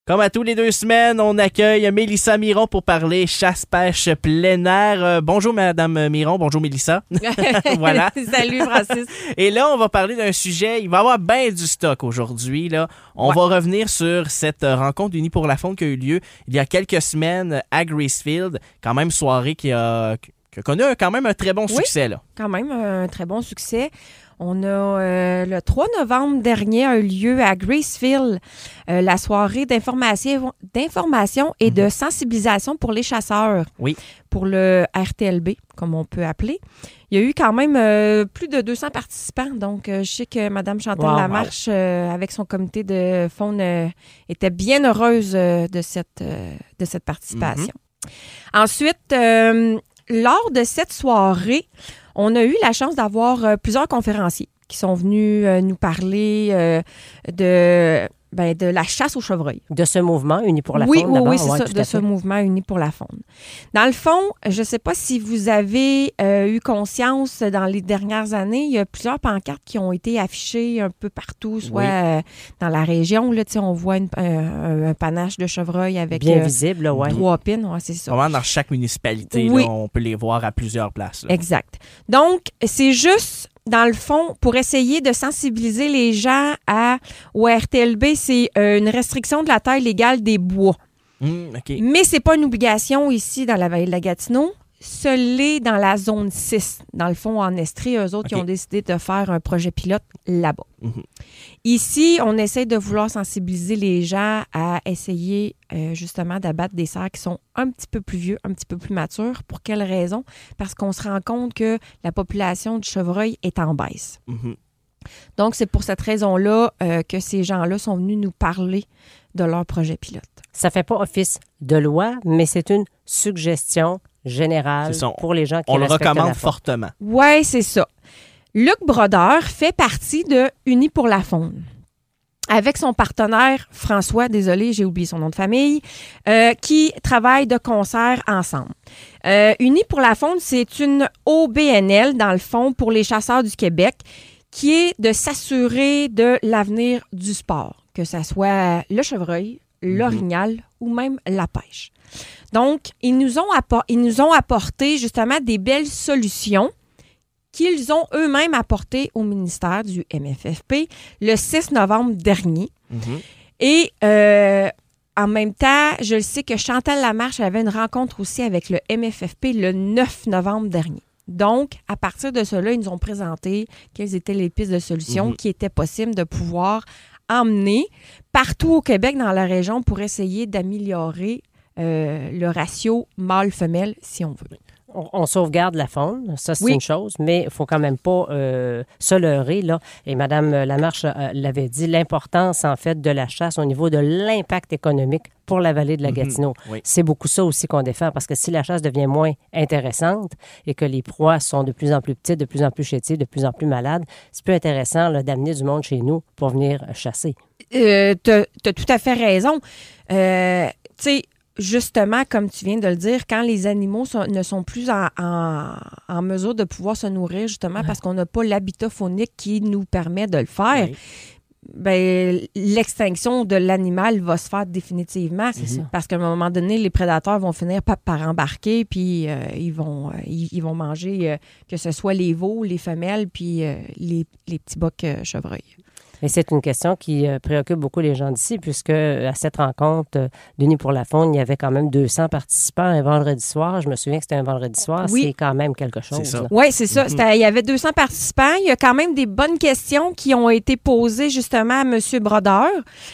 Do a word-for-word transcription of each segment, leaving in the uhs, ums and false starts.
Comme à tous les deux semaines, on accueille Mélissa Miron pour parler chasse-pêche plein air. Euh, bonjour Madame Miron, bonjour Mélissa. Voilà. Salut Francis. Et là, on va parler d'un sujet, il va y avoir bien du stock aujourd'hui. Là. On ouais. va revenir sur cette rencontre d'Unis pour la faune qui a eu lieu il y a quelques semaines à Gracefield. Quand même soirée qui a, qui a connu quand même un très bon succès. Oui, là. Quand même un très bon succès. On a euh, le trois novembre dernier a eu lieu à Gracefield euh, la soirée d'information, d'information et mm-hmm. de sensibilisation pour les chasseurs. Oui. Pour le R T L B, comme on peut appeler. Il y a eu quand même euh, plus de deux cents participants. Donc, euh, je sais que Mme Chantal wow, Lamarche, wow. Euh, avec son comité de faune, euh, était bien heureuse euh, de, cette, euh, de cette participation. Mm-hmm. Ensuite, euh, lors de cette soirée, on a eu la chance d'avoir euh, plusieurs conférenciers qui sont venus euh, nous parler euh, de, ben, de la chasse au chevreuil. De ce mouvement Unis pour la oui, faune, oui, d'abord. Oui, c'est ouais, ça, de ce fait. mouvement Unis pour la faune. Dans le fond, je ne sais pas si vous avez euh, eu conscience dans les dernières années, il y a plusieurs pancartes qui ont été affichées un peu partout, soit oui. euh, dans la région. Là, on voit une, un, un panache de chevreuil avec bien euh, visible, ouais. trois pins. Ouais, c'est ça. Vraiment, dans chaque municipalité, oui. là, on peut les voir à plusieurs places. Là. Exact. Donc, c'est juste... Dans le fond, pour essayer de sensibiliser les gens à, au R T L B, c'est euh, une restriction de la taille légale des bois. Mmh, okay. Mais c'est pas une obligation ici dans la vallée de la Gatineau. Ce l'est dans la zone six. Dans le fond, en Estrie, eux autres, okay. Ils ont décidé de faire un projet pilote là-bas. Mmh. Ici, on essaie de vouloir sensibiliser les gens à essayer euh, justement d'abattre des cerfs qui sont un petit peu plus vieux, un petit peu plus matures. Pour quelle raison? Parce qu'on se rend compte que la population du chevreuil est en baisse. Mmh. Donc, c'est pour cette raison-là euh, que ces gens-là sont venus nous parler de leur projet pilote. Ça ne fait pas office de loi, mais c'est une suggestion générale pour les gens qui on le respectent recommande la faune. Fortement. Oui, c'est ça. Luc Brodeur fait partie de Unis pour la faune. Avec son partenaire François, désolé, j'ai oublié son nom de famille, euh, qui travaillent de concert ensemble. Euh, Unis pour la faune, c'est une O B N L, dans le fond, pour les chasseurs du Québec, qui est de s'assurer de l'avenir du sport, que ce soit le chevreuil, l'orignal mm-hmm. ou même la pêche. Donc, ils nous ont appor- ils nous ont apporté justement des belles solutions qu'ils ont eux-mêmes apportées au ministère du M F F P le six novembre dernier. Mm-hmm. Et euh, en même temps, je le sais que Chantal Lamarche avait une rencontre aussi avec le M F F P le neuf novembre dernier. Donc, à partir de cela, ils nous ont présenté quelles étaient les pistes de solutions mm-hmm. qui étaient possibles de pouvoir emmener partout au Québec, dans la région, pour essayer d'améliorer euh, le ratio mâle-femelle, si on veut. On, on sauvegarde la faune, ça c'est oui. une chose, mais il ne faut quand même pas euh, se leurrer, là. Et Mme Lamarche euh, l'avait dit, l'importance, en fait, de la chasse au niveau de l'impact économique pour la vallée de la Gatineau. Mm-hmm. Oui. C'est beaucoup ça aussi qu'on défend, parce que si la chasse devient moins intéressante et que les proies sont de plus en plus petites, de plus en plus chétives, de plus en plus malades, c'est plus intéressant là, d'amener du monde chez nous pour venir chasser. Euh, tu as tout à fait raison. Euh, tu sais, justement, comme tu viens de le dire, quand les animaux sont, ne sont plus en, en, en mesure de pouvoir se nourrir, justement, ouais. parce qu'on n'a pas l'habitat faunique qui nous permet de le faire, ouais. ben, l'extinction de l'animal va se faire définitivement. C'est ça. Parce qu'à un moment donné, les prédateurs vont finir par, par embarquer, puis euh, ils, vont, euh, ils, ils vont manger, euh, que ce soit les veaux, les femelles, puis euh, les, les petits bocs euh, chevreuils. Et c'est une question qui euh, préoccupe beaucoup les gens d'ici, puisque à cette rencontre euh, d'Unis pour la faune, il y avait quand même deux cents participants un vendredi soir. Je me souviens que c'était un vendredi soir. Oui. C'est quand même quelque chose. Oui, c'est ça. Mm-hmm. Il y avait deux cents participants. Il y a quand même des bonnes questions qui ont été posées justement à M. Brodeur.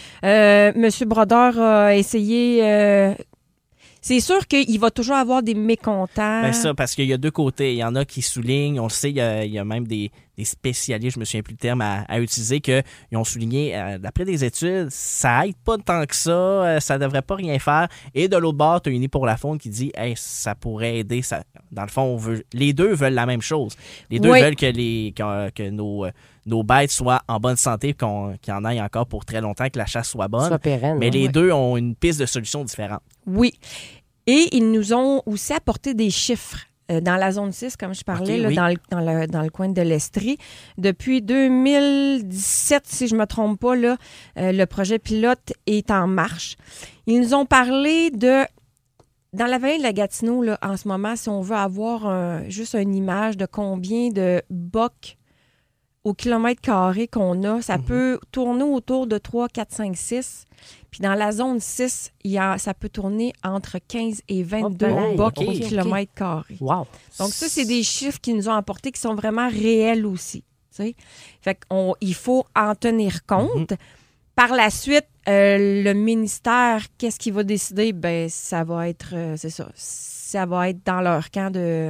Euh, M. Brodeur a essayé... Euh, C'est sûr qu'il va toujours avoir des mécontents. Ben ça, parce qu'il y a deux côtés. Il y en a qui soulignent, on le sait, il y a, il y a même des, des spécialistes, je me souviens plus le terme, à, à utiliser, qu'ils ont souligné, euh, d'après des études, ça aide pas tant que ça, euh, ça devrait pas rien faire. Et de l'autre bord, tu as Unis pour la faune qui dit, hey, ça pourrait aider. Ça... Dans le fond, on veut... les deux veulent la même chose. Les deux oui. veulent que, les, que, que nos, nos bêtes soient en bonne santé, qu'on, qu'il y en aille encore pour très longtemps, que la chasse soit bonne. Soit pérenne. Mais oui. les deux ont une piste de solution différente. Oui. Et ils nous ont aussi apporté des chiffres. euh, dans la zone six, comme je parlais, Okay, là, oui. dans, le, dans, le, dans le coin de l'Estrie. Depuis deux mille dix-sept, si je ne me trompe pas, là, euh, le projet pilote est en marche. Ils nous ont parlé de... Dans la vallée de la Gatineau, là, en ce moment, si on veut avoir un, juste une image de combien de bocs au kilomètre carré qu'on a, ça mm-hmm. peut tourner autour de trois, quatre, cinq, six. Puis dans la zone six, il y a, ça peut tourner entre quinze et vingt-deux oh, bocs okay, au okay. kilomètre carré. Wow. Donc ça, c'est des chiffres qui nous ont apportés qui sont vraiment réels aussi. T'sais? Fait qu'il faut en tenir compte. Mm-hmm. Par la suite, euh, le ministère, qu'est-ce qu'il va décider? Ben, ça va être, euh, c'est ça, ça va être dans leur camp de,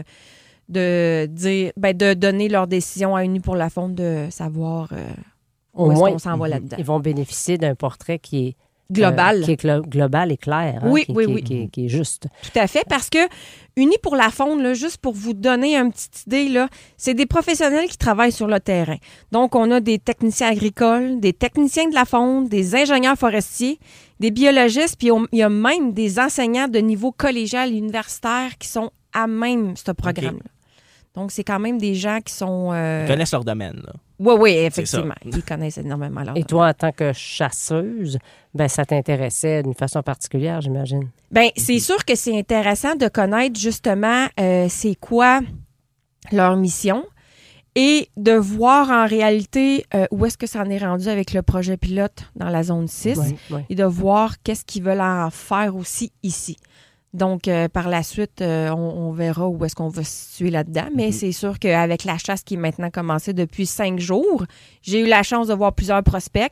de dire, ben, de donner leur décision à Unis pour la Faune, de savoir euh, où Au est-ce moins, qu'on s'en va là-dedans. Ils vont bénéficier d'un portrait qui est global, euh, qui est glo- global et clair, hein, oui, qui, oui, qui, oui, qui, qui, qui est juste. Tout à fait, parce que Unis pour la Faune, là, juste pour vous donner une petite idée, là, c'est des professionnels qui travaillent sur le terrain. Donc, on a des techniciens agricoles, des techniciens de la faune, des ingénieurs forestiers, des biologistes, puis on, il y a même des enseignants de niveau collégial et universitaire qui sont à même ce programme-là. Okay. Donc, c'est quand même des gens qui sont... Euh... Ils connaissent leur domaine, là. Oui, oui, effectivement. Ils connaissent énormément leur Et domaine. toi, en tant que chasseuse, ben, ça t'intéressait d'une façon particulière, j'imagine? Bien, c'est sûr que c'est intéressant de connaître justement euh, c'est quoi leur mission et de voir en réalité euh, où est-ce que ça en est rendu avec le projet pilote dans la zone six oui, oui. et de voir qu'est-ce qu'ils veulent en faire aussi ici. Donc, euh, par la suite, euh, on, on verra où est-ce qu'on va se situer là-dedans. Mais mm-hmm. c'est sûr qu'avec la chasse qui est maintenant commencée depuis cinq jours, j'ai eu la chance de voir plusieurs prospects.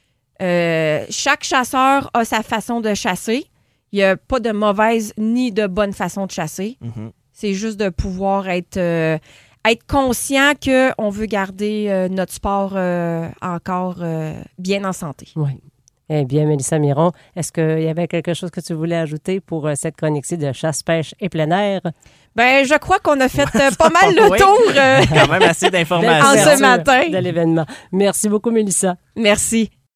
Euh, chaque chasseur a sa façon de chasser. Il n'y a pas de mauvaise ni de bonne façon de chasser. Mm-hmm. C'est juste de pouvoir être, euh, être conscient qu'on veut garder euh, notre sport euh, encore euh, bien en santé. Oui. Eh bien, Mélissa Miron, est-ce qu'il y avait quelque chose que tu voulais ajouter pour euh, cette chronique-ci de chasse, pêche et plein air? Bien, je crois qu'on a fait euh, pas mal le oui. tour. Euh, Quand même assez d'informations. En ce matin. De l'événement. Merci beaucoup, Mélissa. Merci.